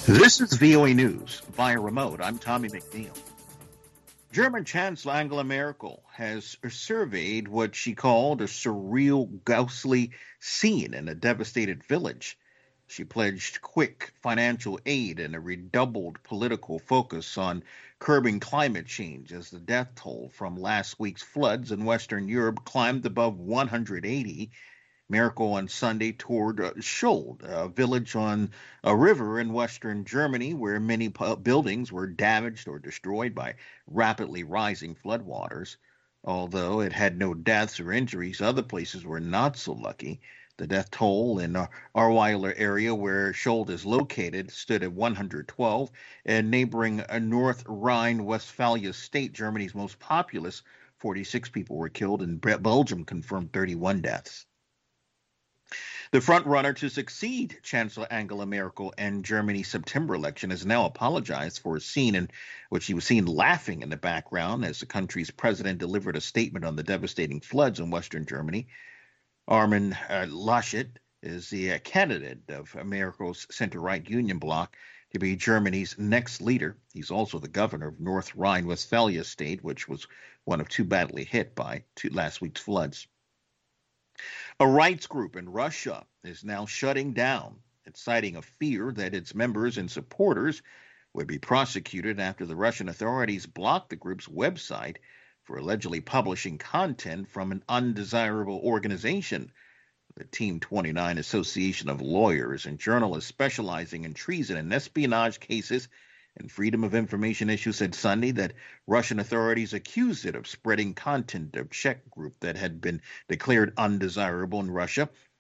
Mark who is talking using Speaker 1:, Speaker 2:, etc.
Speaker 1: This is VOA News via remote. I'm Tommy McNeil. German Chancellor Angela Merkel has surveyed what she called a surreal, ghostly scene in a devastated village. She pledged quick financial aid and a redoubled political focus on curbing climate change as the death toll from last week's floods in Western Europe climbed above 180. Merkel on Sunday toured Schold, a village on a river in western Germany where many buildings were damaged or destroyed by rapidly rising floodwaters. Although it had no deaths or injuries, other places were not so lucky. The death toll in Arweiler area, where Schold is located, stood at 112, and neighboring North Rhine-Westphalia state, Germany's most populous, 46 people were killed, and Belgium confirmed 31 deaths. The frontrunner to succeed Chancellor Angela Merkel in Germany's September election has now apologized for a scene in which he was seen laughing in the background as the country's president delivered a statement on the devastating floods in western Germany. Armin Laschet is the candidate of Merkel's center-right union bloc to be Germany's next leader. He's also the governor of North Rhine-Westphalia state, which was one of two badly hit by last week's floods. A rights group in Russia is now shutting down. It's citing a fear that its members and supporters would be prosecuted after the Russian authorities blocked the group's website for allegedly publishing content from an undesirable organization. The Team 29 Association of Lawyers and Journalists specializing in treason and espionage cases and Freedom of Information issues said Sunday that Russian authorities accused it of spreading content of Czech group that had been declared undesirable in Russia.